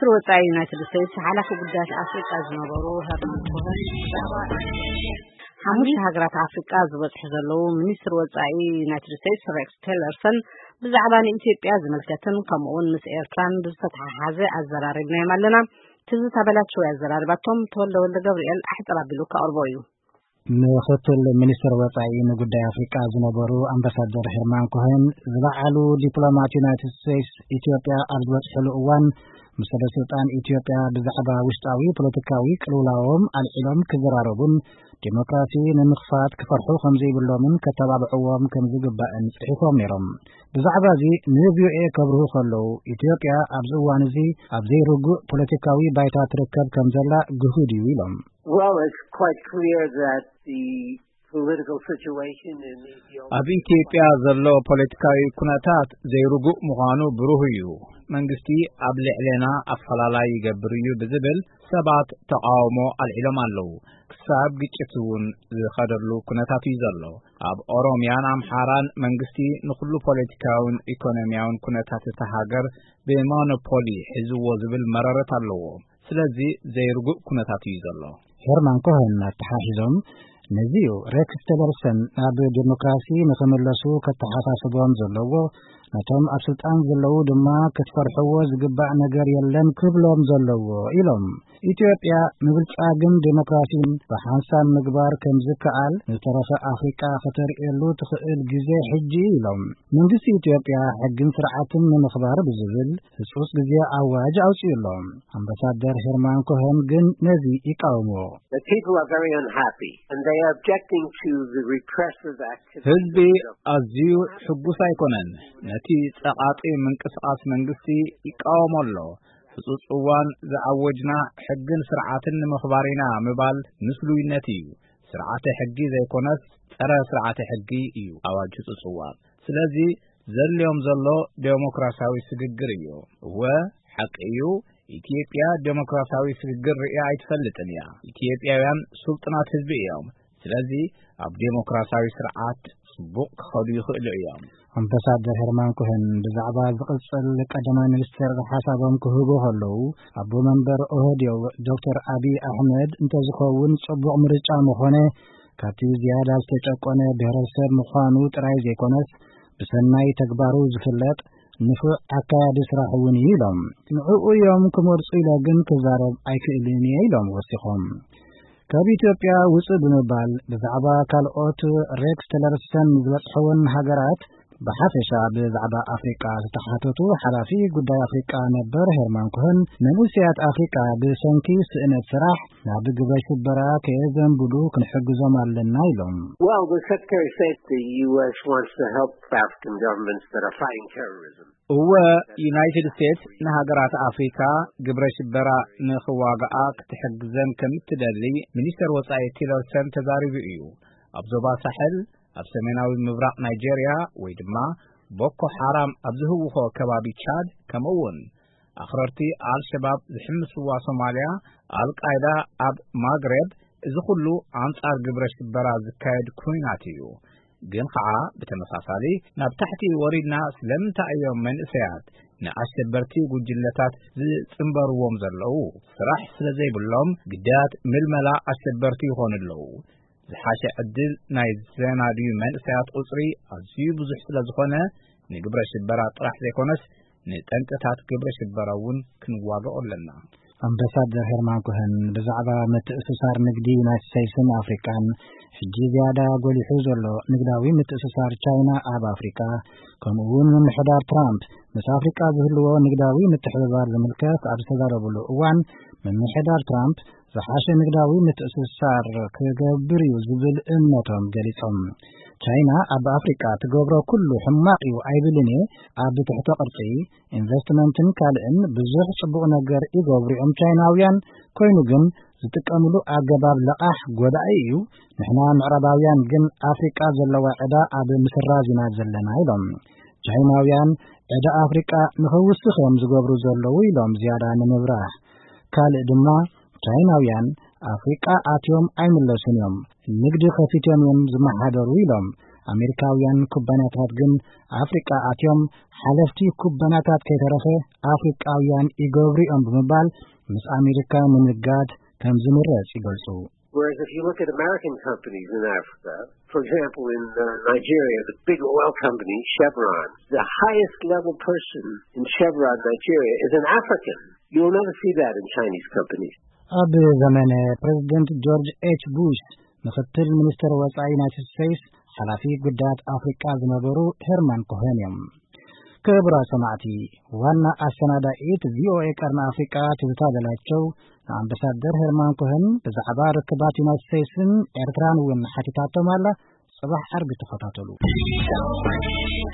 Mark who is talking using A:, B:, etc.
A: ሚኒስትር ወጻኢ ዩናይትድ ስቴትስ ሓላፊ ጉዳያት ኣፍሪቃ ዝነበሩ ሄርማን ኮሄን ሓሙሽተ ሃገራት ኣፍሪቃ ዝበፅሑ ዘለዉ ሚኒስትር ወጻኢ ዩናይትድ ስቴትስ ሬክስ ቲለርሰን ብዛዕባ ንኢትዮጵያ ዝምልከትን ከምኡውን ምስ ኤርትራን ብዝተተሓሓዘ ኣዘራሪብናዮም ኣለና ትዝታ በላቸው ያዘራርባቶም ተወልደ ገብርኤል ኣሕጥር ኣቢሉ ከቅርቦ እዩ
B: ምክትል ሚኒስትር ወጻኢ ንጉዳይ ኣፍሪቃ ዝነበሩ ኣምባሳደር ሄርማን ኮሄን ዝለዓሉ ዲፕሎማት ዩናይትድ ስቴትስ ኢትዮጵያ ኣብ ዝበፅሕሉ እዋን ምስለ ስልጣን ኢትዮጵያ ብዛዕባ ውሽጣዊ ፖለቲካዊ ቅልውላዎም ኣልዒሎም ክዘራረቡን ዲሞክራሲ ንምኽፋት ክፈርሑ ከምዘይብሎምን ከተባብዕዎም ከም ዝግባእን ጽሒፎም ነይሮም ብዛዕባ እዚ ንቪኦኤ ከብርሁ ከለዉ ኢትዮጵያ ኣብዚ እዋን እዚ ኣብ ዘይርጉእ ፖለቲካዊ ባይታ ትርከብ ከም ዘላ ግሁድ እዩ ኢሎም
C: Well, it's quite clear that the political situation in Ethiopia
D: ኣብ ኢትዮጵያ ዘሎ ፖለቲካዊ ኩነታት ዘይርጉእ ምዃኑ ብሩህ እዩ መንግስቲ ኣብ ልዕልና ኣፈላላይ ይገብር እዩ ብዝብል ሰባት ተቃውሞ ኣልዒሎም ኣለዉ ክሳብ ግጭት እውን ዝኸደሉ ኩነታት እዩ ዘሎ ኣብ ኦሮሚያን ኣምሓራን መንግስቲ ንኩሉ ፖለቲካውን ኢኮኖሚያውን ኩነታት ተሃገር ብሞኖፖሊ ሒዝዎ ዝብል መረረት ኣለዎ ስለዚ ዘይርጉእ ኩነታት እዩ ዘሎ
B: ሄርማን ኮሄን ተሓሒዞም ነዚዩ ሬክስ ቲለርሰን ናብ ዲሞክራሲ ንኽምለሱ ከተሓሳስቦም ዘለዎ ነቶም ኣብ ስልጣን ዘለዉ ድማ ክትፈርሕዎ ዝግባእ ነገር የለን ክብሎም ዘለዎ ኢሎም ኢትዮጵያ ምብልጻግን ዲሞክራሲን ብሓንሳብ ምግባር ከም ዝከኣል ንተረፈ ኣፍሪቃ ከተርእየሉ ትኽእል ግዜ ሕጂ ኢሎም መንግስቲ ኢትዮጵያ ሕግን ስርዓትን ንምኽባር ብዝብል ህጹጽ ግዜ ኣዋጅ ኣውፂኡሎም ኣምባሳደር ሄርማን ኮሄን ግን ነዚ ይቃወምዎ
C: The people are very unhappy and they are objecting to the repressive activities.
D: ህዝቢ ኣዝዩ ሕጉስ ኣይኮነን ነቲ ጸቓጢ ምንቅስቓስ መንግስቲ ይቃወሞ ኣሎ ህጹጽ እዋን ዝኣወጅና ሕግን ስርዓትን ንምኽባሪና ምባል ምስሉይነት እዩ ስርዓተ ሕጊ ዘይኮነስ ጸረ ስርዓተ ሕጊ እዩ ኣዋጅ ህጹጽ እዋን ስለዚ ዘልዮም ዘሎ ዴሞክራሲያዊ ስግግር እዩ ሓቂ እዩ ኢትዮጵያ ዴሞክራሲያዊ ስግግር ርኢያ ኣይትፈልጥን እያ ኢትዮጵያውያን ስልጡናት ህዝቢ እዮም ስለዚ ኣብ ዴሞክራሲያዊ ስርዓት ጽቡቕ ክኸዱ ይኽእሉ እዮም
B: ኣምባሳደር ሄርማን ኮሄን ብዛዕባ ዝቕጽል ቀዳማይ ሚኒስትር ሓሳቦም ክህቡ ከለዉ ኣቦ መንበር ኦህዴድ ዶክተር አብይ አሕመድ እንተዝኸውን ጽቡቕ ምርጫ ምኾነ ካብቲ ዝያዳ ዝተጨቆነ ብሔረሰብ ምዃኑ ጥራይ ዘይኮነስ ብሰናይ ተግባሩ ዝፍለጥ ንፉዕ ኣካያዲ ስራሕ እውን ኢሎም ንዕኡ እዮም ክመርጹ ኢለ ግን ክዛረብ ኣይክእልን ኢሎም ወሲኾም ካብ ኢትዮጵያ ውፅእ ብምባል ብዛዕባ ካልኦት ሬክስ ቲለርሰን ዝበፅሕውን ሃገራት በሓፈሻ ብዛዕባ ኣፍሪቃ ዝተሓተቱ ሓላፊ ጉዳይ ኣፍሪቃ ነበር ሄርማን ኮሄን መንእሰያት ኣፍሪቃ ብሰንኪ ስእነት ስራሕ ናብ ግብረ ሽበራ ከየዘንብሉ ክንሕግዞም ኣለና ኢሎም
C: Well, the Secretary said the U.S. wants to help African governments that are fighting terrorism.
D: ዩናይትድ ስቴትስ ንሃገራት ኣፍሪካ ግብረ ሽበራ ንኽዋግኣ ክትሕግዘን ከምትደሊ ሚኒስትር ወጻኢ ቲለርሰን ተዛሪቡ እዩ ኣብ ዞባ ሳሕል ኣብ ሰሜናዊ ምብራቕ ናይጄሪያ ወይ ድማ ቦኮ ሓራም ኣብ ዝህውኾ ከባቢ ቻድ ከምኡውን ኣኽረርቲ ኣልሸባብ ዝሕምስዋ ሶማልያ ኣልቃይዳ ኣብ ማግሬብ እዚ ኩሉ ኣንጻር ግብረ ሽበራ ዝካየድ ኩናት እዩ ግን ከዓ ብተመሳሳሊ ናብ ታሕቲ ወሪድና ስለምንታይ እዮም መንእሰያት ንኣሸበርቲ ጉጅለታት ዝጽምበርዎም ዘለዉ ስራሕ ስለዘይብሎም ግዳት ምልመላ ኣሸበርቲ ይኾኑ ኣለዉ ዝሓሸ ዕድል ናይ ዘናድዩ መንእሰያት ቁጽሪ ኣዝዩ ብዙሕ ስለዝኾነ ንግብረ ሽበራ ጥራሕ ዘይኮነስ ንጠንቅታት ግብረ ሽበራ እውን ክንዋግኦ ኣለና
B: ኣምባሳደር ሄርማን ኮሄን ብዛዕባ ምትእስሳር ንግዲ ዩናይትድ ስቴትስን ኣፍሪቃን ሕጂ ዝያዳ ጎሊሑ ዘሎ ንግዳዊ ምትእስሳር ቻይና ኣብ ኣፍሪቃ ከምኡውን ምምሕዳር ትራምፕ ምስ ኣፍሪቃ ዝህልዎ ንግዳዊ ምትሕብባር ዝምልከት ኣብ ዝተዛረበሉ እዋን ምምሕዳር ትራምፕ ዝሓሸ ንግዳዊ ምትእስሳር ክገብር እዩ ዝብል እምነቶም ገሊጾም ቻይና ኣብ ኣፍሪቃ ትገብሮ ኩሉ ሕማቕ እዩ ኣይብልን ኣብ ትሕተ ቅርጺ ኢንቨስትመንትን ካልእን ብዙሕ ጽቡቕ ነገር ይገብሩ እዮም ቻይናውያን ኮይኑ ግን ዝጥቀምሉ ኣገባብ ለቓሕ ጎዳኢ እዩ ንሕና ምዕራባውያን ግን ኣፍሪቃ ዘለዋ ዕዳ ኣብ ምስራዝ ኢና ዘለና ኢሎም ቻይናውያን ዕዳ ኣፍሪቃ ንኽውስኽ ዝገብሩ ዘለዉ ኢሎም ዝያዳ ንምብራህ ካልእ ድማ ቻይናውያን ኣፍሪቃ ኣትዮም ኣይምለሱን እዮም ንግዲ ከፊቶም እዮም ዝመሓደሩ ኢሎም ኣሜሪካውያን ኩባንያታት ግን አፍሪካ አትዮም ሓለፍቲ ኩባንያታት ከይተረፈ አፍሪካውያን ይገብሩኦም በመባል ምስ አሜሪካ ምንጋድ ከም ዝምረጽ ይገልጹ።
C: Whereas if you look at American companies in Africa, for example, in Nigeria, the big oil company, Chevron, the highest level person in Chevron, Nigeria, is an African. You will never see that in Chinese companies.
B: ኣብ ዘመነ ፕሬዝደንት ጆርጅ ኤች ቡሽ ምክትል ሚኒስትር ወጻኢ ዩናይትድ ስቴትስ ሓላፊ ጉዳያት አፍሪካ ዝነበሩ ሄርማን ኮሄን እዮም። ክቡራ ሰማዕቲ ዋና አሰናዳኢት ቪኦኤ ቀርና አፍሪካ ትዝታበላቸው አምባሳደር ሄርማን ኮሄን በዛዕባ ርክባት ዩናይትድ ስቴትስን ኤርትራን ውን ሓቲታቶም ኣላ። ጽባሕ ዓርቢ ተኸታተሉ።